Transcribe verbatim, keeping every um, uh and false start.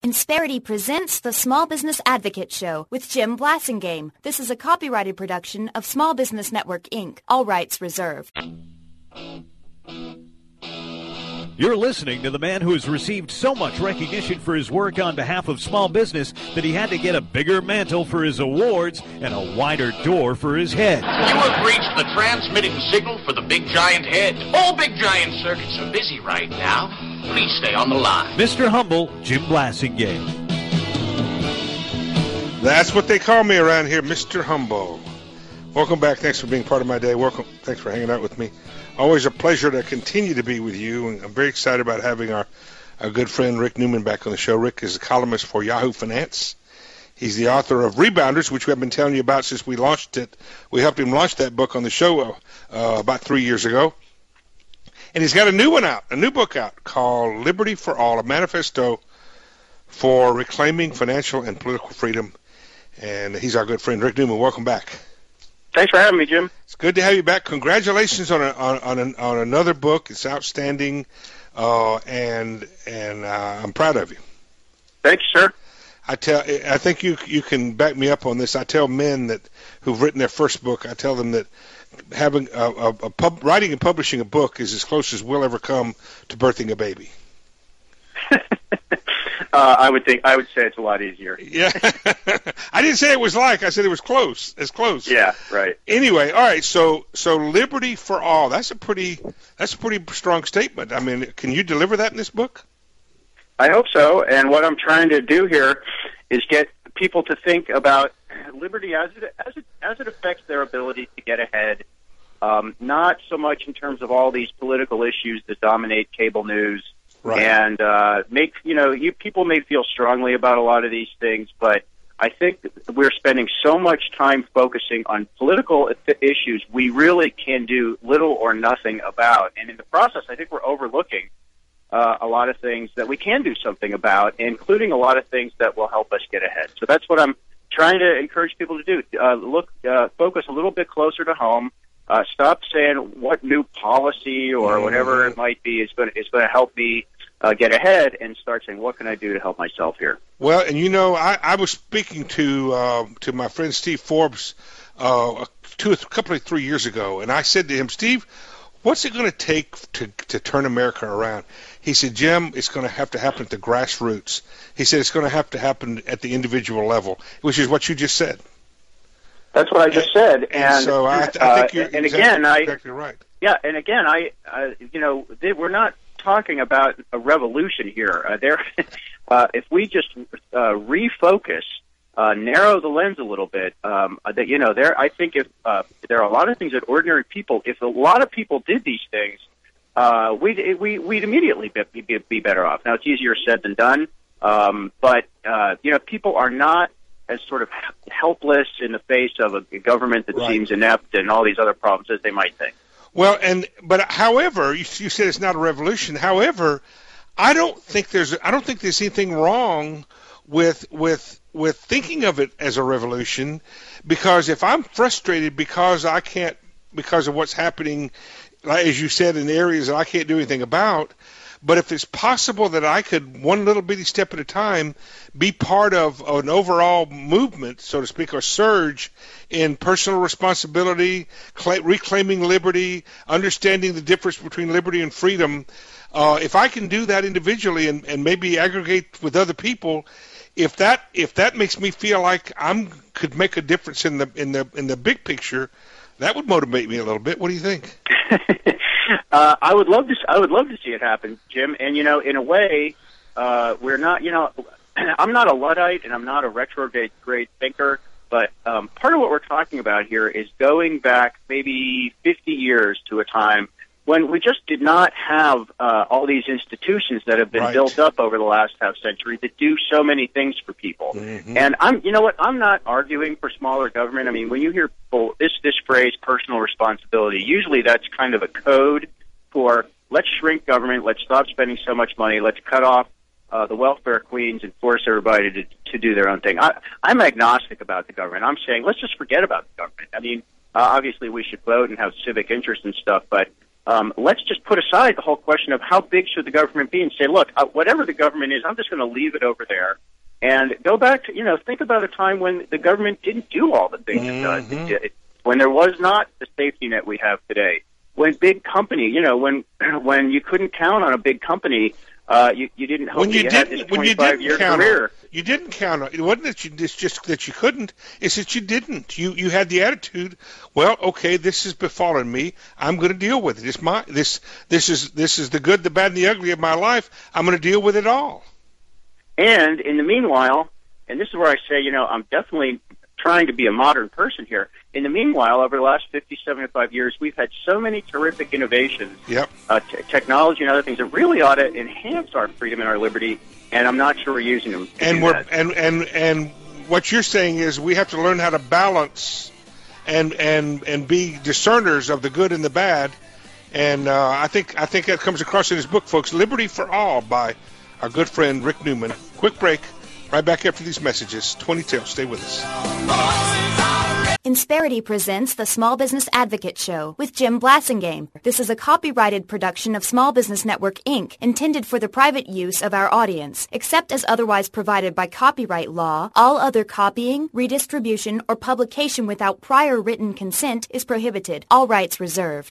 Insperity presents the Small Business Advocate Show with Jim Blasingame. This is a copyrighted production of Small Business Network, Incorporated. All rights reserved. You're listening to the man who has received so much recognition for his work on behalf of small business that he had to get a bigger mantle for his awards and a wider door for his head. You have reached the transmitting signal for the Big Giant Head. All Big Giant circuits are busy right now. Please stay on the line. Mister Humble, Jim Blasingame. That's what they call me around here, Mister Humble. Welcome back. Thanks for being part of my day. Welcome. Thanks for hanging out with me. Always a pleasure to continue to be with you, and I'm very excited about having our, our good friend Rick Newman back on the show. Rick is a columnist for Yahoo Finance. He's the author of Rebounders, which we have been telling you about since we launched it. We helped him launch that book on the show uh, about three years ago. And he's got a new one out, a new book out called Liberty for All, a manifesto for reclaiming financial and political freedom. And he's our good friend, Rick Newman. Welcome back. Thanks for having me, Jim. It's good to have you back. Congratulations on a, on on, an, on another book. It's outstanding, uh, and and uh, I'm proud of you. Thanks, sir. I tell, I think you you can back me up on this. I tell men that who've written their first book, I tell them that having a, a, a pub, writing and publishing a book is as close as we'll ever come to birthing a baby. Uh, I would think I would say it's a lot easier. Yeah, I didn't say it was like. I said it was close. As close. Yeah, right. Anyway, all right. So, so liberty for all. That's a pretty. That's a pretty strong statement. I mean, can you deliver that in this book? I hope so. And what I'm trying to do here is get people to think about liberty as it as it as it affects their ability to get ahead. Um, not so much in terms of all these political issues that dominate cable news. Right. And uh, make you know, you people may feel strongly about a lot of these things, but I think we're spending so much time focusing on political issues we really can do little or nothing about. And in the process, I think we're overlooking uh, a lot of things that we can do something about, including a lot of things that will help us get ahead. So that's what I'm trying to encourage people to do. Uh, look, uh, focus a little bit closer to home. Uh, stop saying what new policy or mm-hmm. whatever it might be is going to, is going to help me uh, get ahead, and start saying, what can I do to help myself here? Well, and you know, I, I was speaking to uh, to my friend Steve Forbes uh, two, a couple of three years ago, and I said to him, Steve, what's it going to take to to turn America around? He said, Jim, it's going to have to happen at the grassroots. He said it's going to have to happen at the individual level, which is what you just said. That's what I just said, and, and so I, I think uh, you're and exactly, again, I exactly right. Yeah, and again, I, uh, you know, they, we're not talking about a revolution here. Uh, there, uh, if we just uh, refocus, uh, narrow the lens a little bit, um, that you know, there, I think if uh, there are a lot of things that ordinary people, if a lot of people did these things, uh, we'd we, we'd immediately be, be, be better off. Now, it's easier said than done, um, but uh, you know, people are not as sort of helpless in the face of a government that right. seems inept and all these other problems as they might think. Well, and but however, you, you said it's not a revolution. However, I don't think there's I don't think there's anything wrong with with with thinking of it as a revolution, because if I'm frustrated because I can't because of what's happening, like, as you said, in areas that I can't do anything about. But if it's possible that I could, one little bitty step at a time, be part of an overall movement, so to speak, or surge in personal responsibility, cl- reclaiming liberty, understanding the difference between liberty and freedom, uh, if I can do that individually and, and maybe aggregate with other people, if that if that makes me feel like I'm could make a difference in the in the in the big picture, that would motivate me a little bit. What do you think? Uh, I would love to. I would love to see it happen, Jim. And you know, in a way, uh, we're not. You know, I'm not a Luddite and I'm not a retrograde grade thinker. But um, part of what we're talking about here is going back maybe fifty years to a time when we just did not have uh, all these institutions that have been right. built up over the last half century that do so many things for people. Mm-hmm. And I'm, you know what? I'm not arguing for smaller government. I mean, when you hear people, this this phrase, personal responsibility, usually that's kind of a code for let's shrink government, let's stop spending so much money, let's cut off uh, the welfare queens and force everybody to to do their own thing. I, I'm agnostic about the government. I'm saying let's just forget about the government. I mean, uh, obviously we should vote and have civic interest and stuff, but um, let's just put aside the whole question of how big should the government be and say, look, uh, whatever the government is, I'm just going to leave it over there. And go back to, you know, think about a time when the government didn't do all the things Mm-hmm. it does. It did, when there was not the safety net we have today. When big company, you know, when when you couldn't count on a big company, uh, you, you didn't hope When that you you had didn't, this when you twenty-five didn't year count career. on, you didn't count on. It wasn't that you. It's just that you couldn't. It's that you didn't. You you had the attitude. Well, okay, this has befallen me. I'm going to deal with it. It's my this this is this is the good, the bad, and the ugly of my life. I'm going to deal with it all. And in the meanwhile, and this is where I say, you know, I'm definitely trying to be a modern person here. In the meanwhile, over the last fifty, seventy-five years, we've had so many terrific innovations, Yep. uh, t- technology and other things that really ought to enhance our freedom and our liberty, and I'm not sure we're using them to And do we're that. and and and what you're saying is we have to learn how to balance and and and be discerners of the good and the bad. And uh, I think I think that comes across in his book, folks. Liberty for All by our good friend Rick Newman. Quick break. Right back after these messages. twenty till. Stay with us. Insperity presents the Small Business Advocate Show with Jim Blasingame. This is a copyrighted production of Small Business Network, Incorporated, intended for the private use of our audience. Except as otherwise provided by copyright law, all other copying, redistribution, or publication without prior written consent is prohibited. All rights reserved.